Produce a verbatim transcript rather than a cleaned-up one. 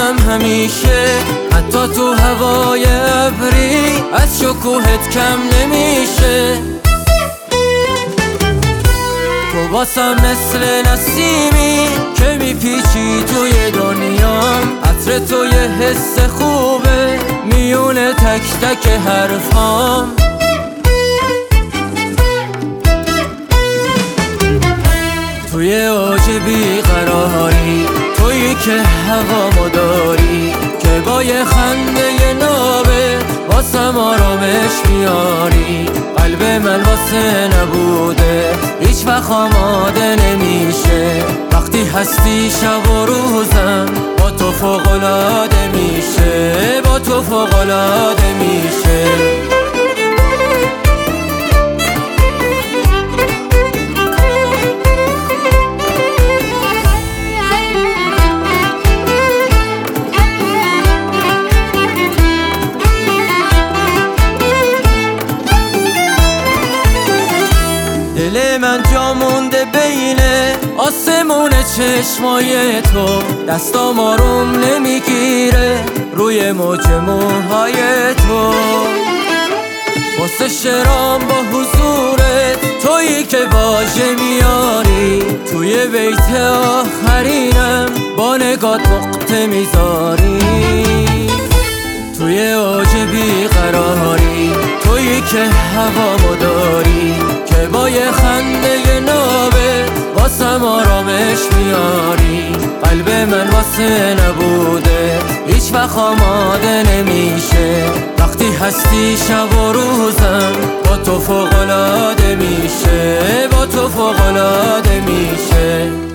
میمونم همیشه، حتی تو هوای ابری از شکوهت کم نمیشه. تو واسم مثل نسیمی که میپیچی توی دنیام، عطر تو یه حس خوبه میونه تک تک حرفام. توی اوج بیقراری، تویی که هوامو داری، که با یه خنده نابه واسم آرامش میاری. قلب من واسه نبوده هیچ وقت آماده نمیشه، وقتی هستی شب و روزم با تو فوق‌العاده میشه، با تو فوق‌العاده میشه. دل من جا مونده بین آسمون چشمای تو، دستام آروم نمیگیره روی موج موهای تو. واسه شرام با حضورت، تویی که واژه میاری، توی بیت آخرینم با نگات نقطه میذاری. توی اوج بیقراری، تویی که هوامو داری، که با یه خنده نابه واسم آرامش میاری. قلب من واسه نبوده هیچ وقت آماده نمیشه، وقتی هستی شب و روزم با تو فوق‌العاده میشه، با تو فوق‌العاده میشه.